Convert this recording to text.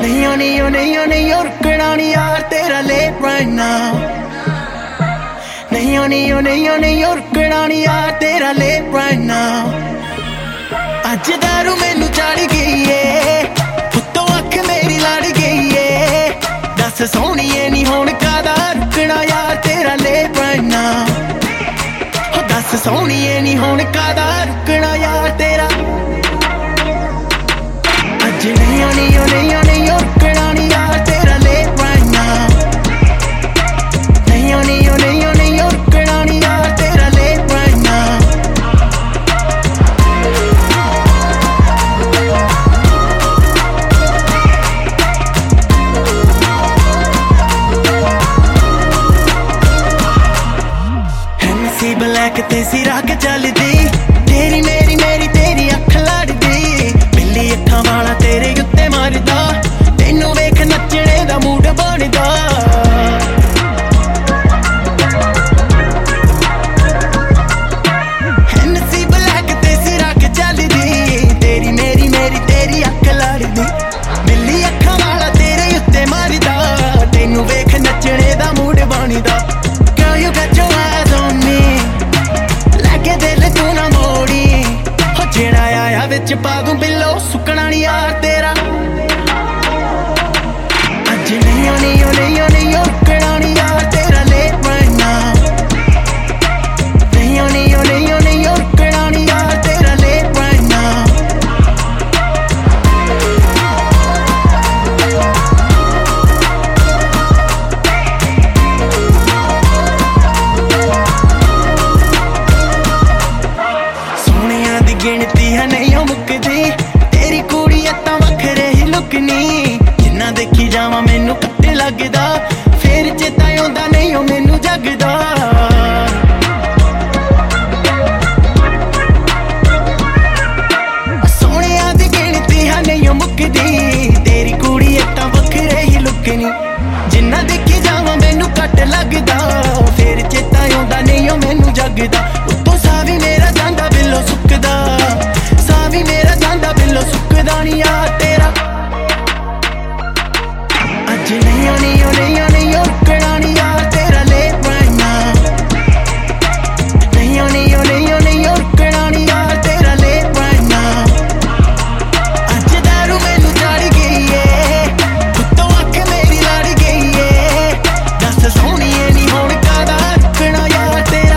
नहीं रुकना नहीं यार तेरा late right now नहीं रुकना नहीं यार तेरा late right now अज दारू मैनू चढ़ गई है उत्तों अख मेरी लड़ गई है दस सोहणीए नी हुण कादा रुकना यार तेरा late right now दस सोहणीए नी हुण कादा रुकना यार तेरा अज नहीं रुकना नहीं यार तेरा late right now नहीं रुकना नहीं यार तेरा late right now Hennessy black ते सिरा के चलदी तेरी मेरी तेरी अख लड़दी बिल्ली अखां वाला तेरे उत्ते मारदा तैनू वेख नचणे दा मूड बनदा Hennessy black ते सिरा के चलदी तेरी मेरी तेरी अख लड़दी बिल्ली अखां वाला तेरे उत्ते मारदा तैनू वेख नचणे दा मूड बनदा Girl you got your eyes on me लागे दिल तू ना मोड़ी हो जेड़ा आया विच पा दूं बिल्लो सुकना नहीं यार तेरा अज नहीं रुकना नहीं यार तेरा late right now नहीं रुकना नहीं यार तेरा late right now सोहणियां दी गिनती है नहीं मुकदी तेरी कुड़ी अत्तां वखरे ही लुकनी जिन्ना देखी जावां मैनू कट्टे लगदा फेर चेता आउंदा नहीं ओ मैनू जगदा सोहणियां दी गिनती है नहीं मुकदी तेरी कुड़ी अत्तां वखरे ही लुकनी जिन्ना देखी जावां मैनू कट लगदा फेर चेता आउंदा नहीं ओ मैनू जगदा उत्तों सावी मेरा जांदा बिल्लो सुकदा सावी मेरा जांदा बिल्लो सुकदा नहीं यार तेरा अज नहीं रुकना नहीं यार तेरा late right now नहीं रुकना नहीं यार तेरा late right now अज दारू मैनू चढ़ गई है उत्तों अख मेरी लड़ गई है दस सोहणीए नी हुण कादा रुकना यार तेरा